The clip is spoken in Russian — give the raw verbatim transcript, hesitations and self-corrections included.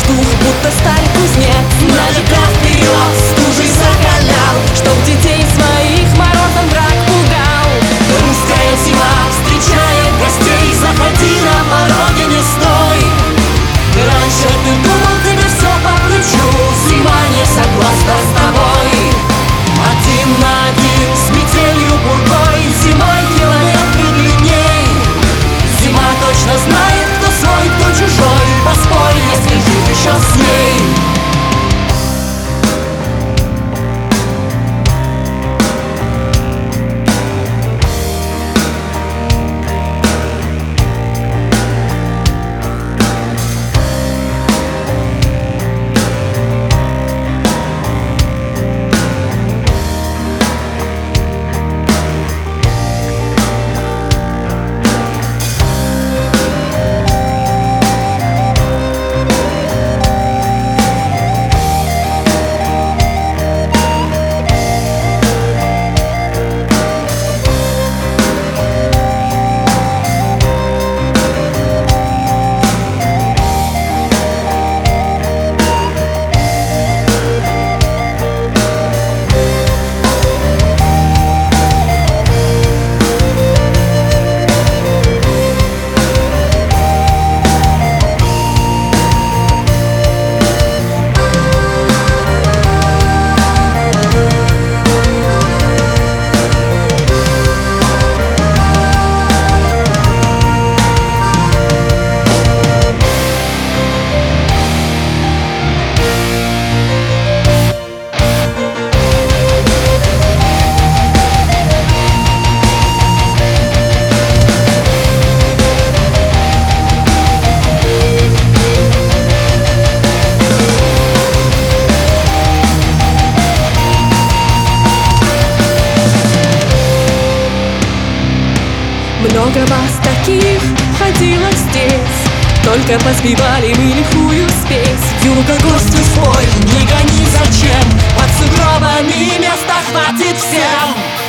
дух, будто сталь кузнец. На века вперед стужей закалял, чтоб детей своих морозом враг пугал. Русская зима встречает гостей, заходи на пороге, не стой. Раньше ты думал, тебе все по плечу, зима не согласна с тобой. Один на один с метелью бурной, зимой километры длинней. Зима точно знает, кто свой, кто чужой, поспорь, если жив еще с ней. Много вас таких ходило здесь, только поспевали мы лихую спесь. Юга, гостю свой, не гони зачем, под сугробами места хватит всем.